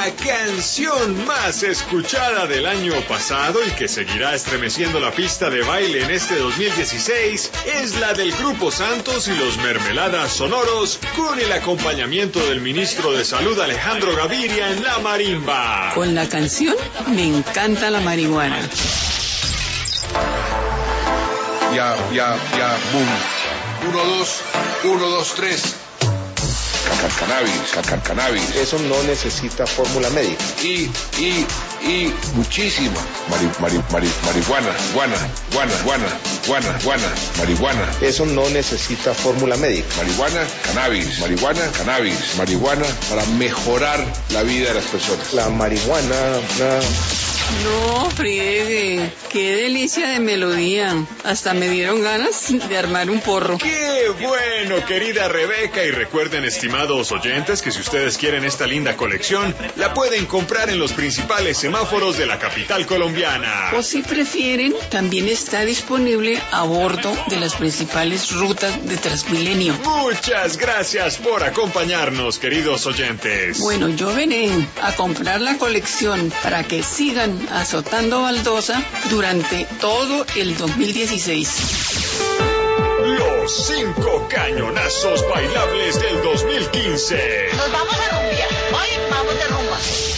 La canción más escuchada del año pasado y que seguirá estremeciendo la pista de baile en este 2016 es la del Grupo Santos y los Mermeladas Sonoros, con el acompañamiento del ministro de Salud Alejandro Gaviria en la marimba. Con la canción Me encanta la marihuana. Ya, boom. 1, 2, 3. Cannabis. Eso no necesita fórmula médica. Y muchísima marihuana. Eso no necesita fórmula médica. Marihuana, cannabis, marihuana para mejorar la vida de las personas. La marihuana... No, friegue, qué delicia de melodía. Hasta me dieron ganas de armar un porro. ¡Qué bueno, querida Rebeca! Y recuerden, estimados oyentes, que si ustedes quieren esta linda colección, la pueden comprar en los principales semáforos de la capital colombiana. O si prefieren, también está disponible a bordo de las principales rutas de Transmilenio. Muchas gracias por acompañarnos, queridos oyentes. Bueno, yo veré a comprar la colección para que sigan azotando baldosa durante todo el 2016. Los 5 cañonazos bailables del 2015. Nos vamos a rumbear. Hoy vamos de rumba.